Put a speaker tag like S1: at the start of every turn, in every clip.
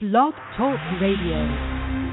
S1: Blog Talk Radio.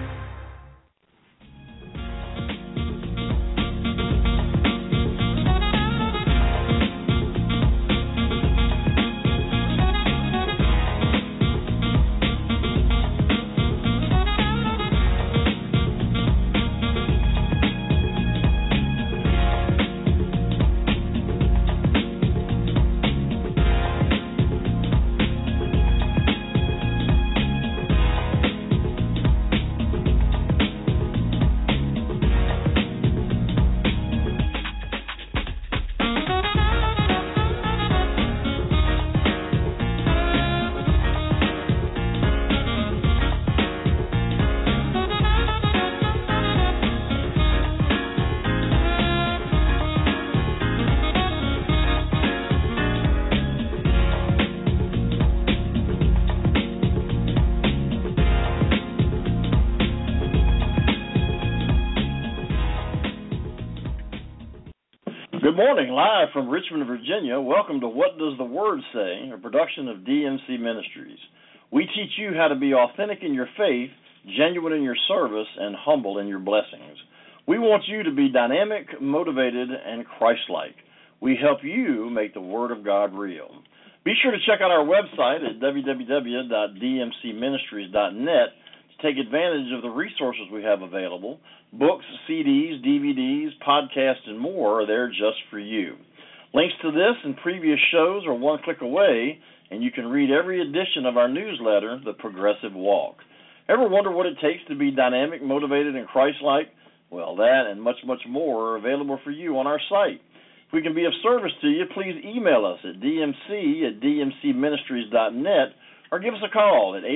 S2: Good morning, live from Richmond, Virginia. Welcome to What Does the Word Say, a production of DMC Ministries. We teach you how to be authentic in your faith, genuine in your service, and humble in your blessings. We want you to be dynamic, motivated, and Christ-like. We help you make the Word of God real. Be sure to check out our website at www.dmcministries.net to take advantage of the resources we have available. Books, CDs, DVDs, podcasts, and more are there just for you. Links to this and previous shows are one click away, and you can read every edition of our newsletter, The Progressive Walk. Ever wonder what it takes to be dynamic, motivated, and Christ-like? Well, that and much, much more are available for you on our site. If we can be of service to you, please email us at dmc@dmcministries.net or give us a call at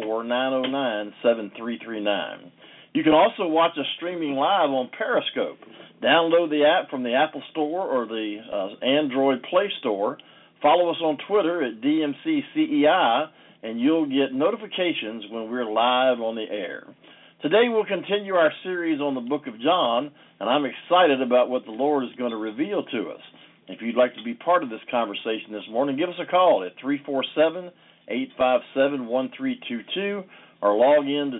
S2: 804-909-7339. You can also watch us streaming live on Periscope. Download the app from the Apple Store or the Android Play Store. Follow us on Twitter at DMCCEI, and you'll get notifications when we're live on the air. Today we'll continue our series on the book of John, and I'm excited about what the Lord is going to reveal to us. If you'd like to be part of this conversation this morning, give us a call at 347-857-1322, or log in to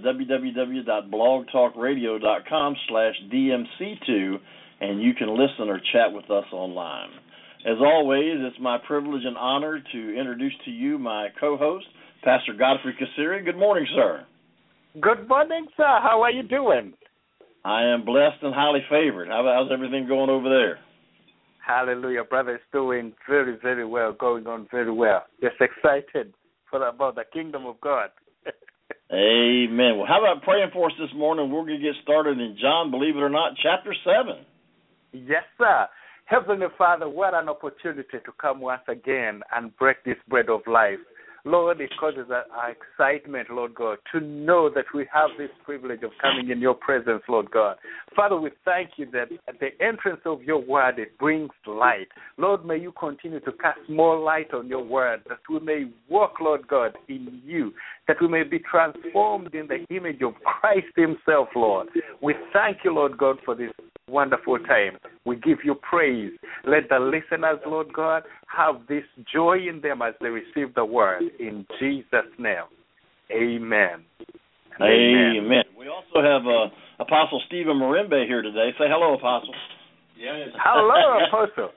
S2: www.blogtalkradio.com/DMC2, and you can listen or chat with us online. As always, it's my privilege and honor to introduce to you my co-host, Pastor Godfrey Kassiri. Good morning, sir.
S3: Good morning, sir. How are you doing?
S2: I am blessed and highly favored. How's everything going over there?
S3: Hallelujah. Brother is doing very, very well, going on very well. Just excited about the kingdom of God.
S2: Amen. Well, how about praying for us this morning? We're going to get started in John, believe it or not, chapter 7.
S3: Yes, sir. Heavenly Father, what an opportunity to come once again and break this bread of life. Lord, it causes our excitement, Lord God, to know that we have this privilege of coming in your presence, Lord God. Father, we thank you that at the entrance of your word, it brings light. Lord, may you continue to cast more light on your word, that we may walk, Lord God, in you, that we may be transformed in the image of Christ himself, Lord. We thank you, Lord God, for this wonderful time. We give you praise. Let the listeners, Lord God, have this joy in them as they receive the word. In Jesus' name, amen.
S2: Amen. We also have Apostle Stephen Marimbe here today. Say hello, Apostle.
S3: Yes. Hello, Apostle.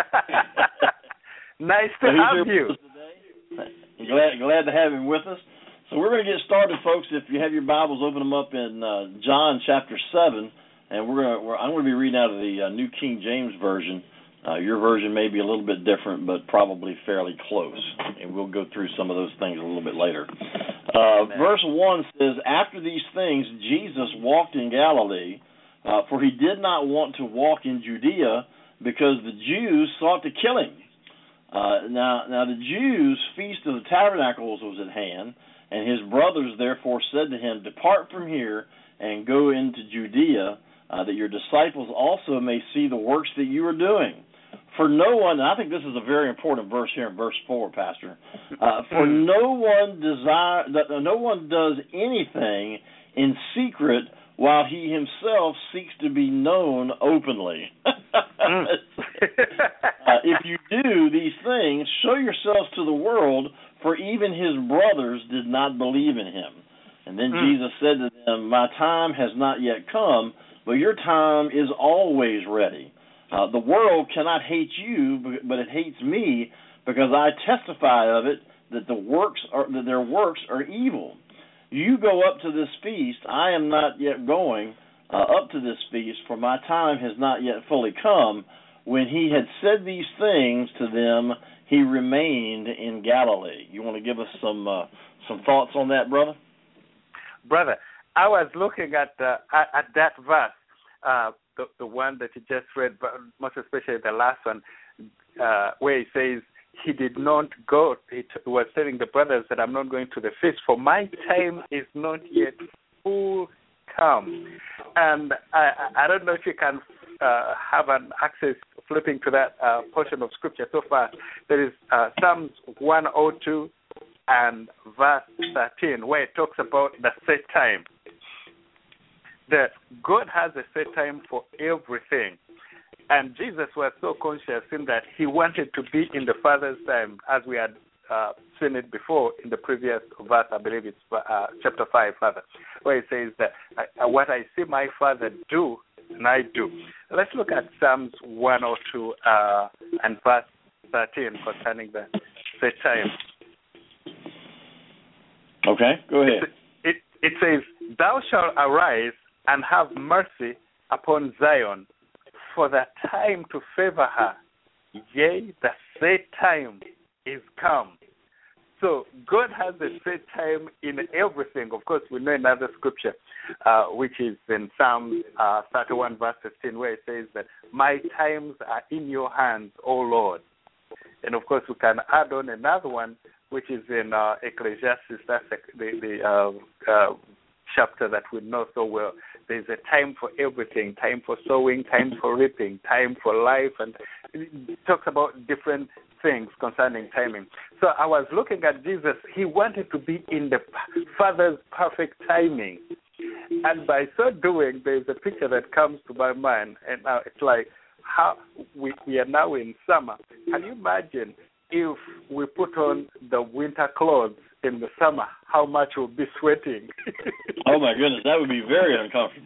S3: Nice to have you.
S2: Glad to have him with us. So we're going to get started, folks. If you have your Bibles, open them up in John chapter 7. And I'm going to be reading out of the New King James Version. Your version may be a little bit different, but probably fairly close. And we'll go through some of those things a little bit later. Verse 1 says, "After these things, Jesus walked in Galilee, for he did not want to walk in Judea, because the Jews sought to kill him. Now the Jews' feast of the tabernacles was at hand, and his brothers therefore said to him, 'Depart from here and go into Judea, that your disciples also may see the works that you are doing. For no one,'" and I think this is a very important verse here in verse 4, Pastor, "for no one does anything in secret while he himself seeks to be known openly." If you do these things, show yourselves to the world, for even his brothers did not believe in him. And then Jesus said to them, my time has not yet come, but your time is always ready. The world cannot hate you, but it hates me, because I testify of it that their works are evil. You go up to this feast. I am not yet going up to this feast, for my time has not yet fully come. When he had said these things to them, he remained in Galilee. You want to give us some thoughts on that, brother?
S3: Brother, I was looking at that verse, the one that you just read, but most especially the last one, where he says he did not go. He was telling the brothers that I'm not going to the feast, for my time is not yet full come. And I don't know if you can have an access flipping to that portion of Scripture so far. There is Psalms 102 and verse 13, where it talks about the set time. That God has a set time for everything. And Jesus was so conscious in that he wanted to be in the Father's time, as we had seen it before in the previous verse, I believe it's chapter 5, Father, where it says that what I see my Father do, and I do. Let's look at Psalms 102 and verse 13 concerning the set time.
S2: Okay, go ahead.
S3: It says, thou shalt arise and have mercy upon Zion, for the time to favor her. Yea, the set time is come. So God has a set time in everything. Of course, we know another scripture, which is in Psalm 31, verse 15, where it says that my times are in your hands, O Lord. And of course, we can add on another one, which is in Ecclesiastes. That's the chapter that we know so well. There's a time for everything, time for sowing, time for reaping, time for life, and it talks about different things concerning timing. So I was looking at Jesus. He wanted to be in the Father's perfect timing. And by so doing, there's a picture that comes to my mind, and now it's like how we are now in summer. Can you imagine if we put on the winter clothes in the summer, how much we'll be sweating?
S2: Oh, my goodness, that would be very uncomfortable.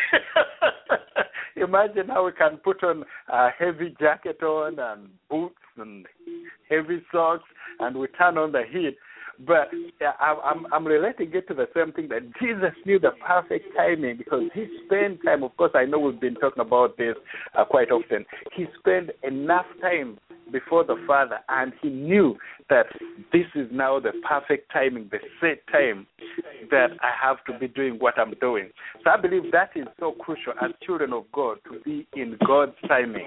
S3: Imagine how we can put on a heavy jacket on and boots and heavy socks, and we turn on the heat. But I'm relating it to the same thing, that Jesus knew the perfect timing, because he spent time. Of course, I know we've been talking about this quite often. He spent enough time before the Father, and he knew that this is now the perfect timing, the set time that I have to be doing what I'm doing. So I believe that is so crucial as children of God, to be in God's timing.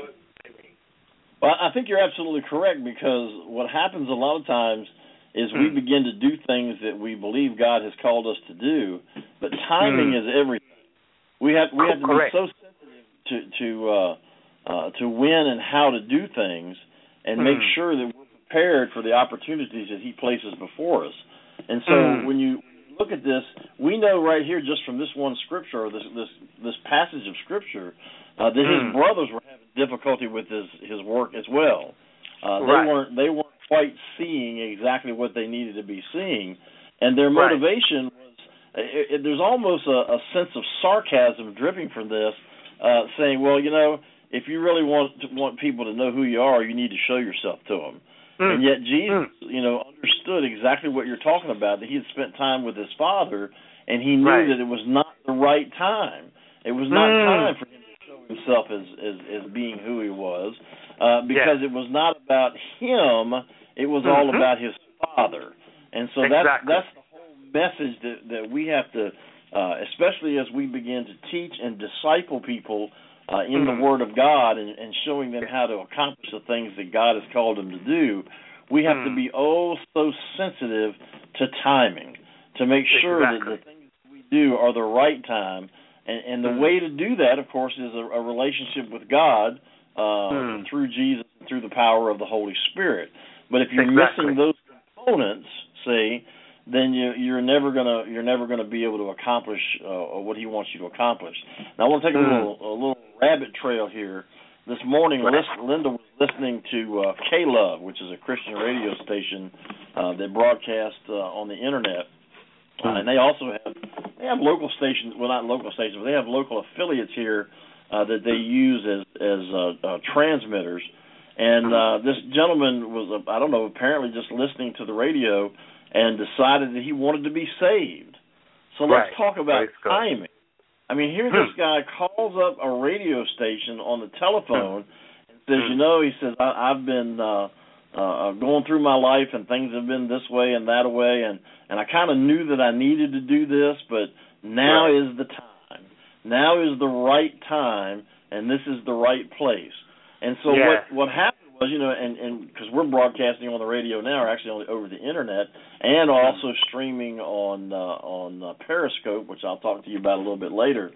S2: Well, I think you're absolutely correct, because what happens a lot of times is we begin to do things that we believe God has called us to do, but timing is everything. We have to be so sensitive to when and how to do things, and make sure that we're prepared for the opportunities that he places before us. And so when you look at this, we know right here just from this one scripture, or this passage of scripture, that his brothers were having difficulty with his work as well. They weren't quite seeing exactly what they needed to be seeing, and their motivation was there's almost a sense of sarcasm dripping from this, saying, well, you know, if you really want people to know who you are, you need to show yourself to them. And yet Jesus, understood exactly what you're talking about, that he had spent time with his Father, and he knew that it was not the right time. It was not time for him to show himself as being who he was, because it was not about him, it was all about his Father. And so that's the whole message that we have to, especially as we begin to teach and disciple people in the Word of God, and showing them how to accomplish the things that God has called them to do, we have to be so sensitive to timing, to make sure that the things we do are the right time. And the way to do that, of course, is a relationship with God through Jesus, through the power of the Holy Spirit. But if you're missing those components, then you're never gonna be able to accomplish what he wants you to accomplish. Now I want to take a little rabbit trail here this morning, Linda was listening to K-Love, which is a Christian radio station that broadcasts on the internet, and they also have local stations. Well, not local stations, but they have local affiliates here that they use as transmitters. And this gentleman was, I don't know, apparently just listening to the radio and decided that he wanted to be saved. So let's talk about timing. I mean, here this guy calls up a radio station on the telephone and says, he says, I've been going through my life and things have been this way and that way, and I kind of knew that I needed to do this, but now is the time. Now is the right time, and this is the right place. And so what happened was, and because we're broadcasting on the radio now, or actually over the internet, and also streaming on Periscope, which I'll talk to you about a little bit later.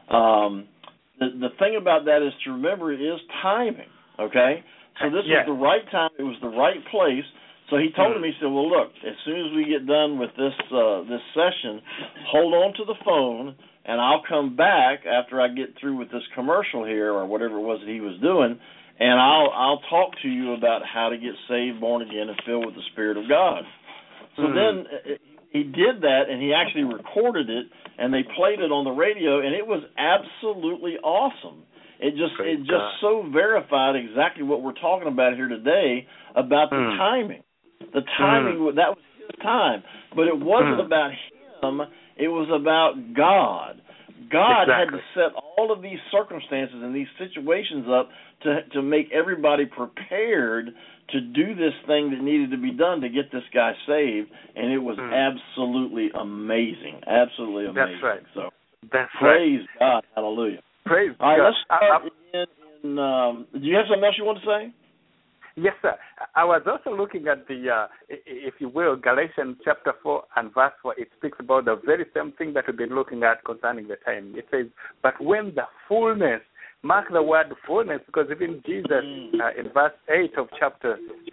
S2: The thing about that is to remember is timing. Okay, so this was the right time. It was the right place. So he told him, he said, well, look, as soon as we get done with this session, hold on to the phone, and I'll come back after I get through with this commercial here or whatever it was that he was doing, and I'll talk to you about how to get saved, born again, and filled with the Spirit of God. So then he did that, and he actually recorded it, and they played it on the radio, and it was absolutely awesome. It just so verified exactly what we're talking about here today about the timing. The timing, that was his time. But it wasn't about him. It was about God. God had to set all of these circumstances and these situations up to make everybody prepared to do this thing that needed to be done to get this guy saved, and it was absolutely amazing. Absolutely amazing.
S3: That's right.
S2: So
S3: that's
S2: praise God. Hallelujah.
S3: Praise
S2: all right,
S3: God.
S2: Let's start again in, do you have something else you want to say?
S3: Yes, sir. I was also looking at the, if you will, Galatians chapter 4 and verse 4. It speaks about the very same thing that we've been looking at concerning the time. It says, but when the fullness, mark the word fullness, because even Jesus in verse 8 of chapter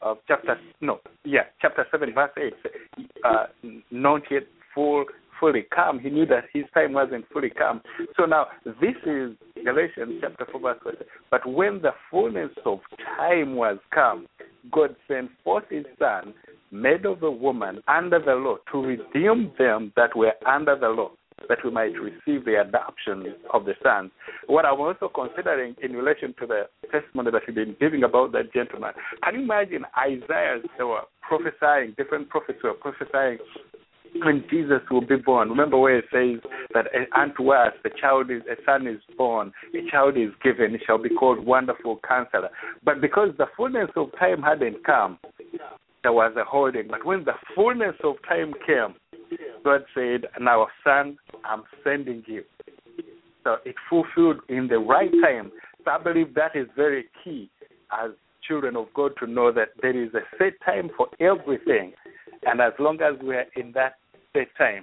S3: 7, verse 8, not yet fully come. He knew that his time wasn't fully come. So now this is Galatians chapter 4 verse 4. But when the fullness of time was come, God sent forth his Son, made of a woman under the law, to redeem them that were under the law, that we might receive the adoption of the sons. What I'm also considering in relation to the testimony that we've been giving about that gentleman, can you imagine Isaiah, they were prophesying, different prophets were prophesying when Jesus will be born. Remember where it says that unto us a son is born, a child is given, it shall be called Wonderful Counselor. But because the fullness of time hadn't come, there was a holding. But when the fullness of time came, God said, now son, I'm sending you. So it fulfilled in the right time. So I believe that is very key as children of God to know that there is a set time for everything. And as long as we are in that set time,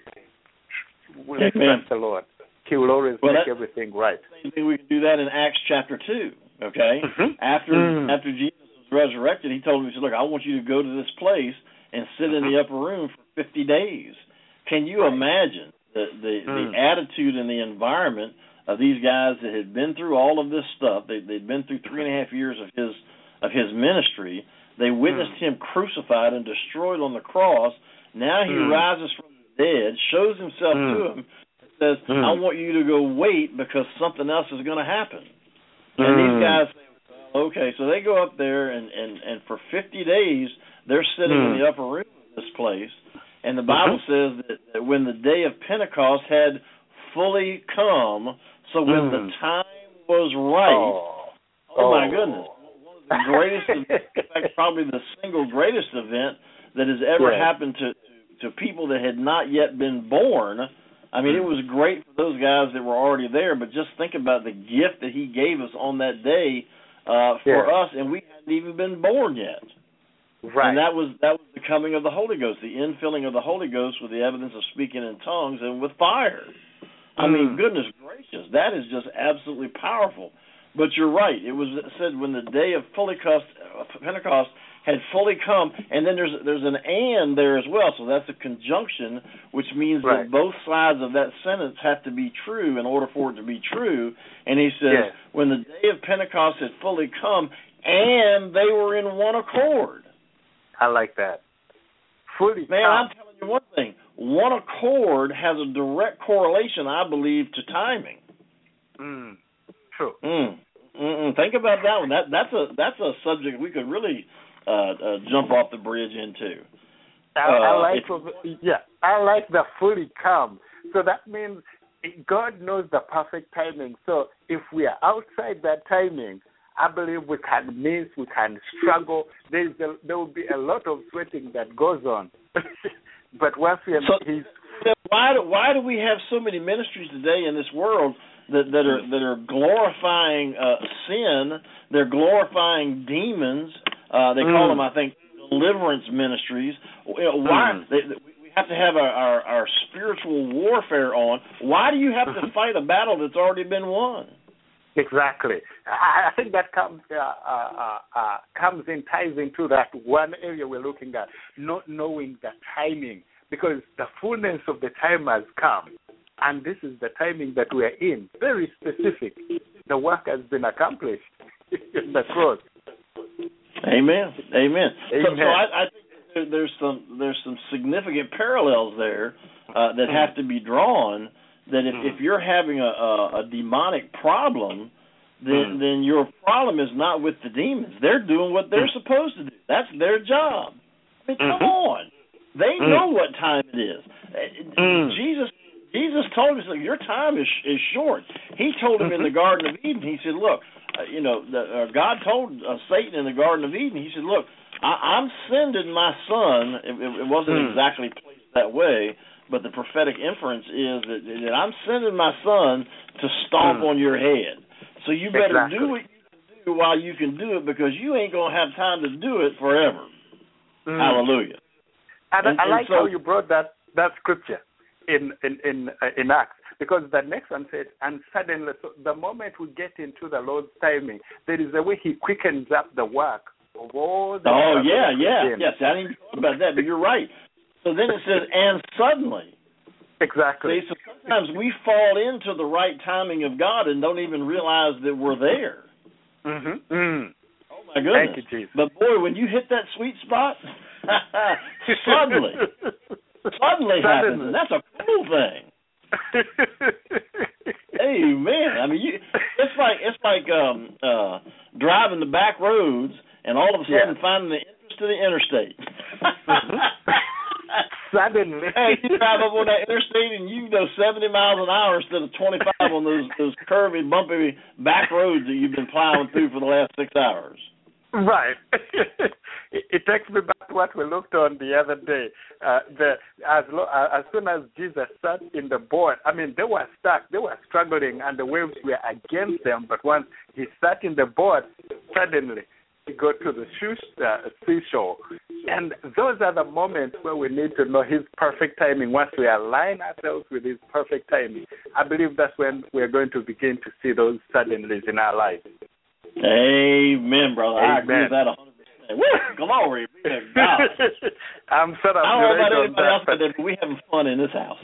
S3: we'll trust the Lord. He will always make everything right.
S2: Same thing, we can do that in Acts chapter 2, okay? After Jesus was resurrected, he told him, he said, look, I want you to go to this place and sit in the upper room for 50 days. Can you imagine the attitude and the environment of these guys that had been through all of this stuff? They'd been through 3.5 years of his ministry. They witnessed him crucified and destroyed on the cross. Now he rises from the dead, shows himself to them, and says, I want you to go wait because something else is going to happen. And these guys say, well, okay. So they go up there, and for 50 days, they're sitting in the upper room of this place. And the Bible says that when the day of Pentecost had fully come, so when the time was right, my goodness, one of the greatest, in fact, probably the single greatest event that has ever happened to people that had not yet been born. I mean, it was great for those guys that were already there, but just think about the gift that he gave us on that day for us, and we hadn't even been born yet. Right. And that was the coming of the Holy Ghost, the infilling of the Holy Ghost with the evidence of speaking in tongues and with fire. I mean, goodness gracious, that is just absolutely powerful. But you're right. It was said when the day of Pentecost had fully come, and then there's an and there as well, so that's a conjunction, which means
S3: Right.
S2: that both sides of that sentence have to be true in order for it to be true. And he says, when the day of Pentecost had fully come, and they were in one accord.
S3: I like that. Fully
S2: Man,
S3: come.
S2: I'm telling you one thing. One accord has a direct correlation, I believe, to timing.
S3: True.
S2: Think about that one. That's a subject we could really jump off the bridge into.
S3: I like the fully come. So that means God knows the perfect timing. So if we are outside that timing, I believe we can miss, we can struggle. There will be a lot of sweating that goes on. But once
S2: why do we have so many ministries today in this world that are glorifying sin? They're glorifying demons. They call them, I think, deliverance ministries. Why we have to have our spiritual warfare on? Why do you have to fight a battle that's already been won?
S3: Exactly. I think that ties into that one area we're looking at, not knowing the timing, because the fullness of the time has come, and this is the timing that we're in. Very specific. The work has been accomplished in the cross.
S2: Amen. So I think there's some significant parallels there that have to be drawn. That if you're having a demonic problem, then your problem is not with the demons. They're doing what they're supposed to do. That's their job. I mean, come on. They know what time it is. Jesus told us, your time is short. He told him in the Garden of Eden, he said, look, God told Satan in the Garden of Eden, he said, look, I'm sending my son. It wasn't exactly placed that way, but the prophetic inference is that I'm sending my son to stomp on your head. So you better do what you can do while you can do it, because you ain't going to have time to do it forever. Hallelujah.
S3: And I like how you brought that scripture in Acts, because the next one said, and suddenly, so the moment we get into the Lord's timing, there is a way he quickens up the work of all the
S2: Yes, I didn't even talk about that, but you're right. So then it says, and suddenly.
S3: Exactly.
S2: See, so sometimes we fall into the right timing of God and don't even realize that we're there. Oh, my goodness.
S3: Thank you, Jesus.
S2: But, boy, when you hit that sweet spot, suddenly happens, and that's a cool thing. Amen. I mean, it's like driving the back roads and all of a sudden finding the entrance to the interstate.
S3: Suddenly.
S2: Hey, you drive up on that interstate and you go 70 miles an hour instead of 25 on those curvy, bumpy back roads that you've been plowing through for the last 6 hours.
S3: Right. It takes me back to what we looked on the other day. As soon as Jesus sat in the boat, I mean, they were stuck, they were struggling, and the waves were against them. But once he sat in the boat, suddenly he got to the seashore. And those are the moments where we need to know his perfect timing. Once we align ourselves with his perfect timing, I believe that's when we're going to begin to see those suddenlies in our life.
S2: Amen, brother.
S3: Amen.
S2: I agree with that 100%. Woo! Glory be to God.
S3: I'm set up.
S2: I don't know about anybody else out there, but we're having fun in this house.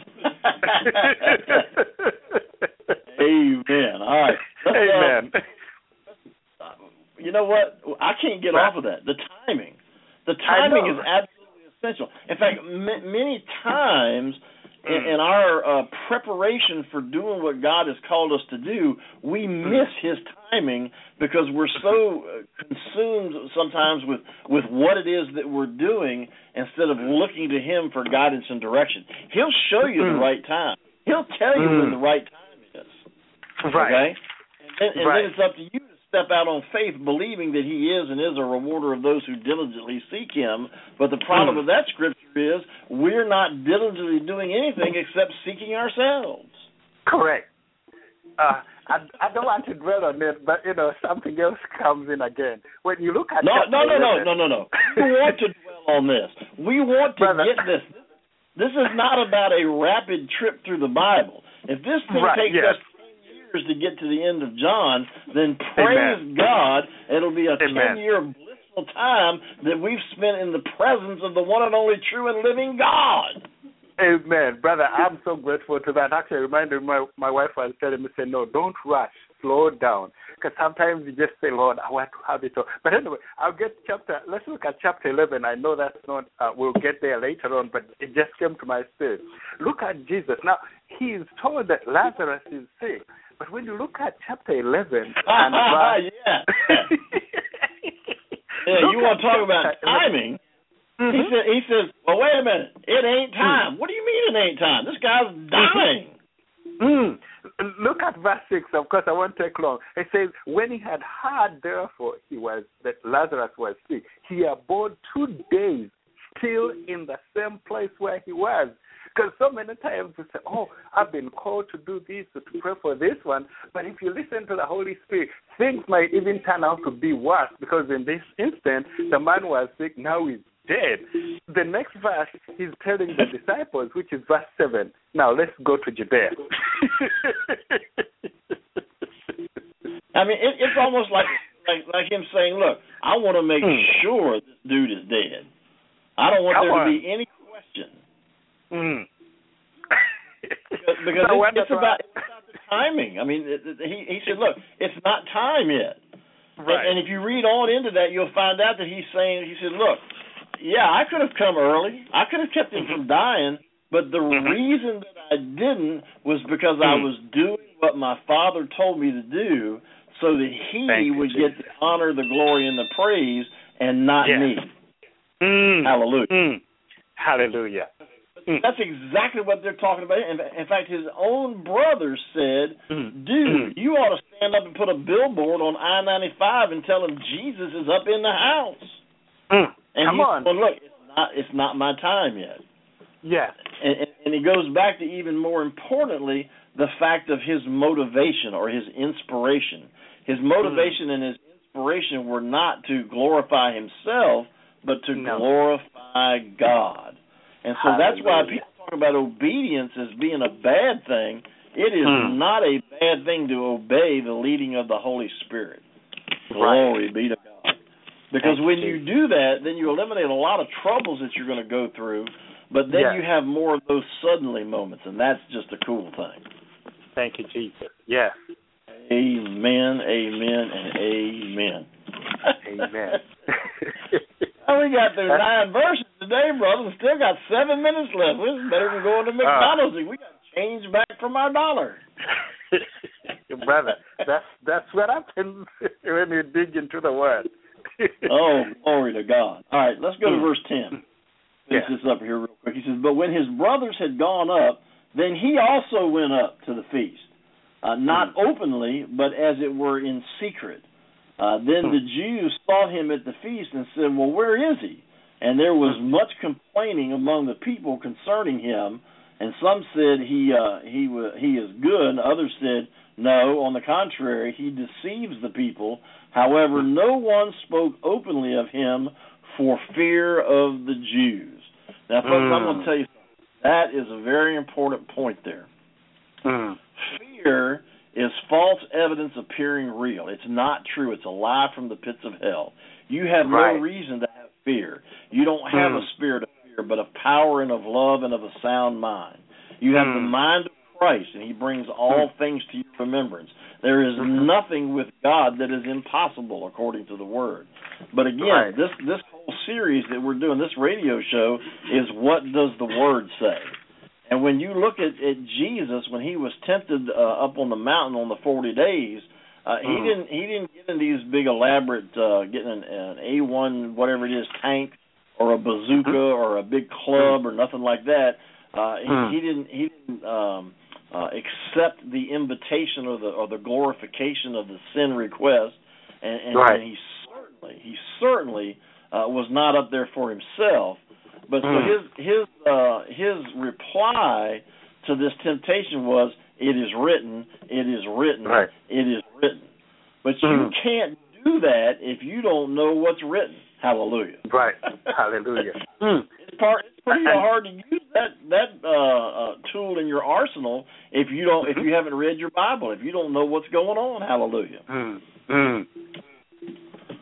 S2: Amen. All right.
S3: Amen.
S2: You know what? I can't get off of that. The timing. The timing is absolutely essential. In fact, many times in our preparation for doing what God has called us to do, we miss his timing because we're so consumed sometimes with what it is that we're doing instead of looking to him for guidance and direction. He'll show you the right time. He'll tell you when the right time is.
S3: Right.
S2: Okay? And then it's up to you to step out on faith, believing that he is and is a rewarder of those who diligently seek him. But the problem with that scripture is we're not diligently doing anything except seeking ourselves.
S3: Correct. I don't want to dwell on it, but, something else comes in again. When you look at
S2: No. We want to dwell on this. We want to get this. This is not about a rapid trip through the Bible. If this thing takes us to get to the end of John, then praise God, it'll be a 10-year blissful personal time that we've spent in the presence of the one and only true and living God.
S3: Amen. Brother, I'm so grateful to that. Actually, I reminded my wife was telling me, say, no, don't rush, slow down. Because sometimes you just say, Lord, I want to have it all. But anyway, let's look at chapter 11. I know that's not, we'll get there later on, but it just came to my spirit. Look at Jesus. Now, he is told that Lazarus is sick. But when you look at chapter 11 and
S2: yeah. You want to talk about timing? Mm-hmm. He says, well, wait a minute. It ain't time. What do you mean it ain't time? This guy's dying.
S3: Look at verse 6. Of course, I won't take long. It says, when he had heard, therefore, that Lazarus was sick, he abode 2 days still in the same place where he was. Because so many times we say, oh, I've been called to do this, to pray for this one. But if you listen to the Holy Spirit, things might even turn out to be worse. Because in this instant, the man was sick, now he's dead. The next verse, he's telling the disciples, which is verse 7. Now, let's go to Judea.
S2: I mean, it's almost like him saying, look, I want to make sure this dude is dead. I don't want there to be any question. Because it's about the timing. I mean, he said, look, it's not time yet. Right. And if you read on into that, you'll find out that he said, look, yeah, I could have come early. I could have kept him from dying, but the reason that I didn't was because I was doing what my Father told me to do so that he would get the honor, the glory, and the praise, and not me. Hallelujah.
S3: Hallelujah.
S2: That's exactly what they're talking about. In fact, his own brother said, dude, you ought to stand up and put a billboard on I-95 and tell him Jesus is up in the house. And he's going, look, it's not my time yet.
S3: Yeah.
S2: And he goes back to even more importantly, the fact of his motivation or his inspiration. His motivation and his inspiration were not to glorify himself, but to glorify God. And so that's why people talk about obedience as being a bad thing. It is not a bad thing to obey the leading of the Holy Spirit. Glory be to God. Because when you do that, then you eliminate a lot of troubles that you're going to go through, but then you have more of those suddenly moments, and that's just a cool thing.
S3: Thank you, Jesus. Yes.
S2: Amen, amen, and amen.
S3: Amen.
S2: Well, we got through 9 verses today, brother. We still got 7 minutes left. This is better than going to McDonald's. We got change back from our dollar.
S3: Brother, that's what happens when you dig into the Word.
S2: Oh, glory to God. All right, let's go to verse 10. Finish this up here real quick. He says, but when his brothers had gone up, then he also went up to the feast, not openly, but as it were in secret. Then the Jews sought him at the feast and said, well, where is he? And there was much complaining among the people concerning him, and some said he is good, and others said, no, on the contrary, he deceives the people. However, no one spoke openly of him for fear of the Jews. Now, folks, I'm going to tell you something. That is a very important point there. Fear is false evidence appearing real. It's not true. It's a lie from the pits of hell. You have no reason to have fear. You don't have a spirit of fear, but of power and of love and of a sound mind. You have the mind of Christ, and he brings all things to your remembrance. There is nothing with God that is impossible, according to the Word. But again, this whole series that we're doing, this radio show, is what does the Word say? And when you look at Jesus, when he was tempted up on the mountain on the 40 days, he didn't get in these big elaborate, getting an A1 whatever it is tank or a bazooka or a big club or nothing like that. He didn't accept the invitation or the glorification of the sin request, and he certainly was not up there for himself. But so his reply to this temptation was, "It is written, it is written, it is written." But you can't do that if you don't know what's written. Hallelujah.
S3: Right. Hallelujah.
S2: It's pretty hard to use that tool in your arsenal if you haven't read your Bible, if you don't know what's going on. Hallelujah.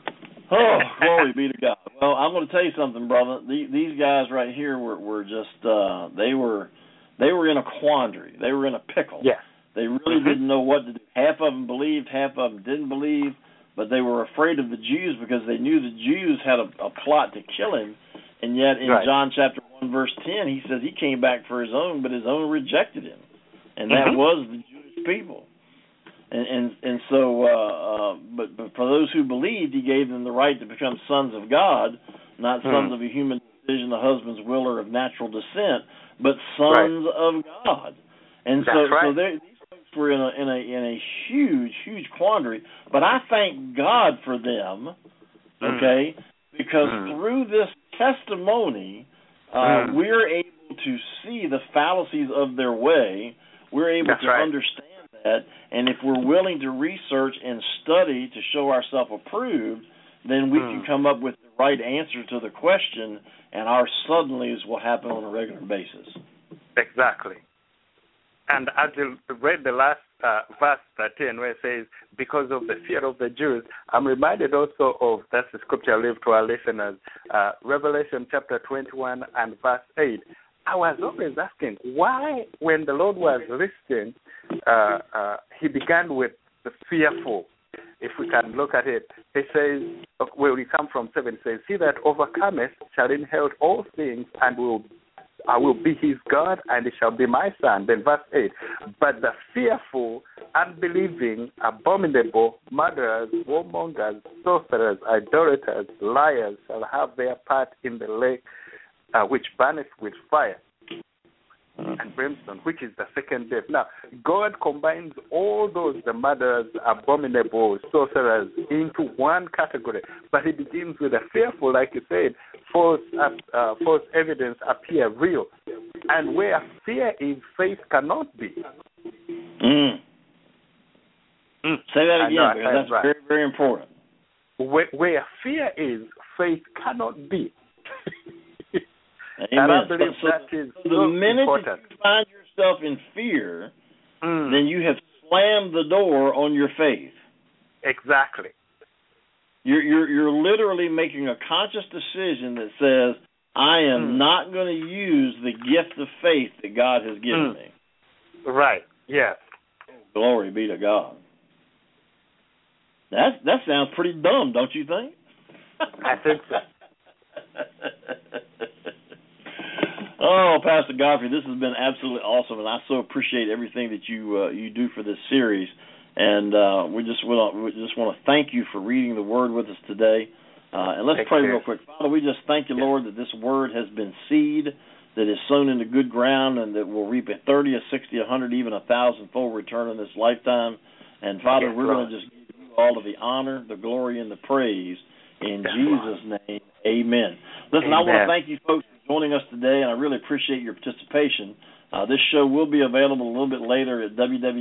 S2: Oh, glory be to God. Well, I'm going to tell you something, brother. These guys right here were just they were in a quandary. They were in a pickle.
S3: Yeah.
S2: They really didn't know what to do. Half of them believed, half of them didn't believe, but they were afraid of the Jews because they knew the Jews had a plot to kill him. And yet in John chapter 1, verse 10, he says he came back for his own, but his own rejected him. And that was the Jewish people. And so, but for those who believed, he gave them the right to become sons of God, not sons of a human decision, the husband's will, or of natural descent, but sons of God. And so these folks were in a huge quandary. But I thank God for them, okay, because through this testimony, we're able to see the fallacies of their way. We're able to understand that, and if we're willing to research and study to show ourselves approved, then we can come up with the right answer to the question, and our suddenlies will happen on a regular basis.
S3: Exactly. And as you read the last verse 10, where it says, because of the fear of the Jews, I'm reminded also of, that's the scripture I leave to our listeners, Revelation chapter 21 and verse 8. I was always asking, why, when the Lord was listing, he began with the fearful. If we can look at it, he says, where we come from 7, it says, he that overcometh shall inherit all things, and I will be his God, and he shall be my son. Then verse 8, but the fearful, unbelieving, abominable, murderers, warmongers, sorcerers, idolaters, liars shall have their part in the lake which burneth with fire and brimstone, which is the second death. Now, God combines all those, the murderers, abominable, sorcerers, into one category, but he begins with the fearful, like you said. False evidence appear real. And where fear is, faith cannot be.
S2: Say that again, because that's very, very important.
S3: Where fear is, faith cannot be.
S2: Amen.
S3: And I believe that is
S2: the minute
S3: important.
S2: you find yourself in fear, then you have slammed the door on your faith.
S3: Exactly.
S2: You're literally making a conscious decision that says, I am not going to use the gift of faith that God has given me.
S3: Right. Yes.
S2: Glory be to God. That sounds pretty dumb, don't you think?
S3: I think so.
S2: Oh, Pastor Godfrey, this has been absolutely awesome, and I so appreciate everything that you do for this series. And we just want to thank you for reading the Word with us today. And let's pray real quick. Father, we just thank you, Lord, that this Word has been seed that is sown into good ground and that will reap a 30, a 60, 100, even 1,000-fold return in this lifetime. And Father, we're going to just give you all of the honor, the glory, and the praise in Jesus' name. Amen. Listen, I want to thank you folks for joining us today, and I really appreciate your participation. This show will be available a little bit later at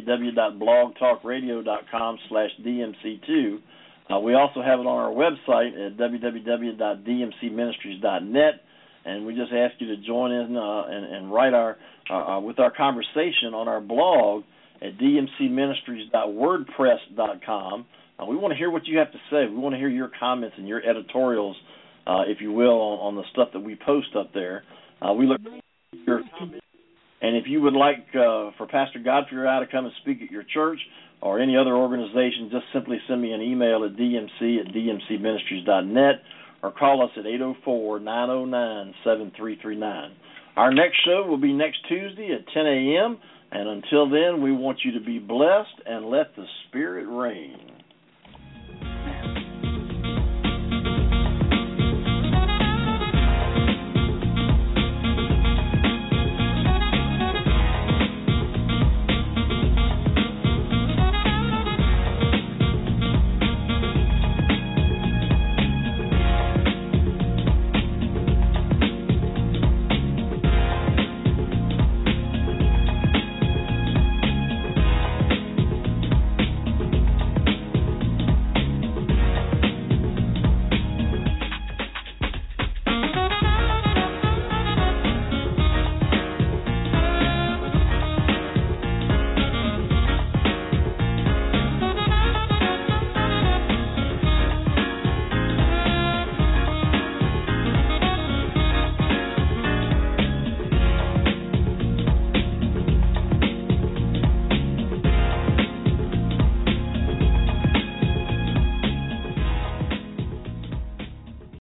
S2: www.blogtalkradio.com/DMC2. We also have it on our website at www.dmcministries.net, and we just ask you to join in and write with our conversation on our blog at dmcministries.wordpress.com. We want to hear what you have to say. We want to hear your comments and your editorials, if you will, on the stuff that we post up there. We look forward to your comments. And if you would like for Pastor Godfrey or I to come and speak at your church or any other organization, just simply send me an email at dmc@dmcministries.net or call us at 804-909-7339. Our next show will be next Tuesday at 10 a.m., and until then, we want you to be blessed and let the Spirit reign.